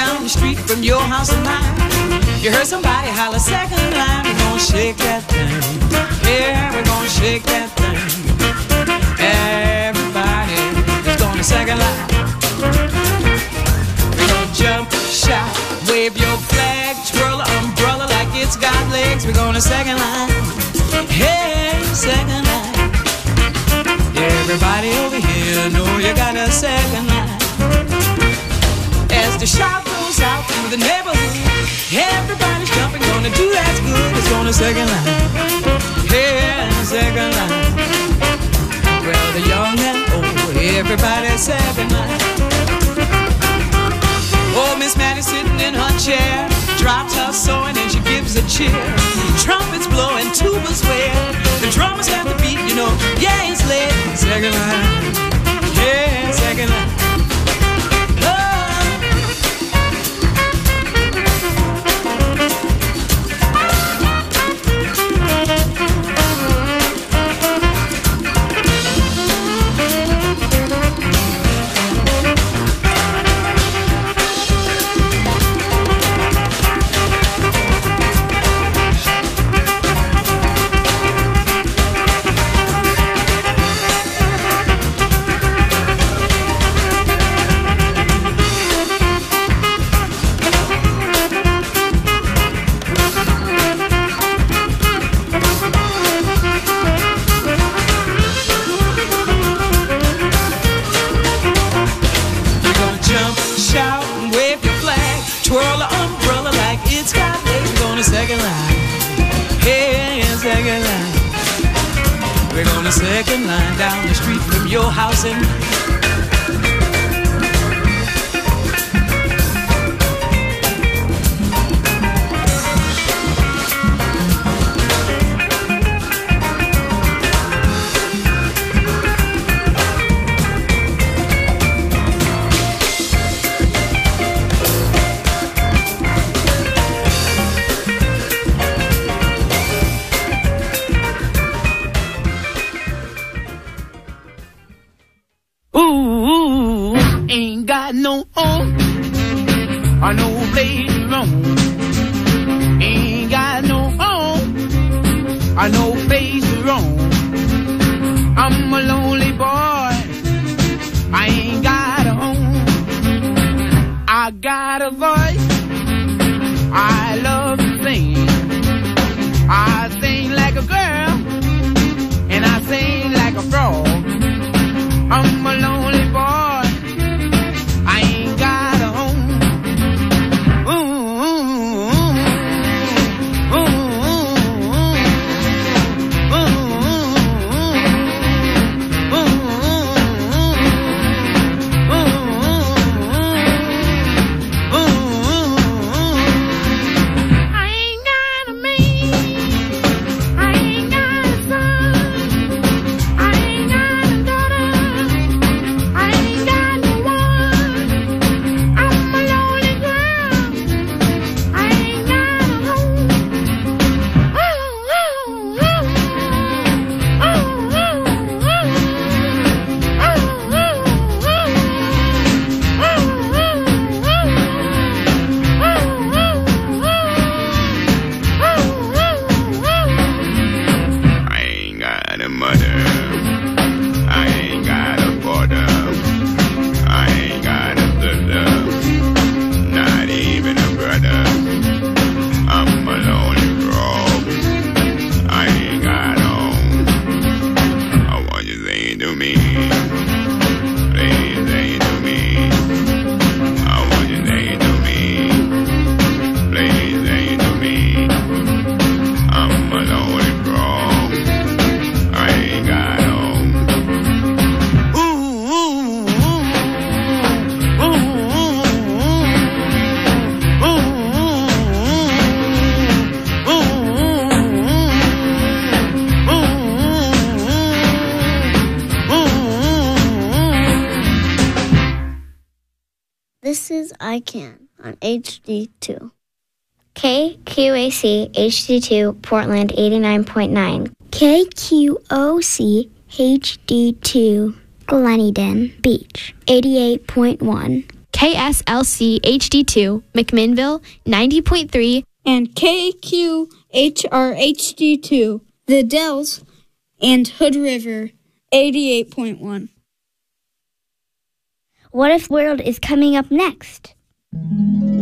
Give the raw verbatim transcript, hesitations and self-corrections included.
down the street from your house and mine. You heard somebody holler second line. We're gonna shake that thing. Yeah, we're gonna shake that thing. Everybody is gonna second line. We're gonna jump, shout, wave your flag, twirl an umbrella like it's got legs. We're gonna second line. Hey, second line. Everybody over here know you got a second line. As the shout goes out through the neighborhood, everybody's jumping, gonna do that's good. It's gonna second line. Hey, second line. Well, the young and old, everybody's second line. Oh, Miss Maddie sitting in her chair, drops her sewing and she gives a cheer. Trumpets blowing, tubas wail, the drummers have the beat, you know. Yeah, it's late. Second line. Yeah, second line. Second line down the street from your house and no home or no place to roam. Ain't got no home or no place to roam. I'm a lonely boy, I ain't got a home. I got a voice, I love to sing. I sing like a girl and I sing like a frog. I'm a lonely boy, I Can on H D two. K Q A C H D two Portland eighty-nine point nine. K Q O C H D two Gleneden Beach eighty-eight point one. K S L C H D two, McMinnville, ninety point three, and K Q H R H D two, The Dells, and Hood River, eighty-eight point one. What If World is coming up next.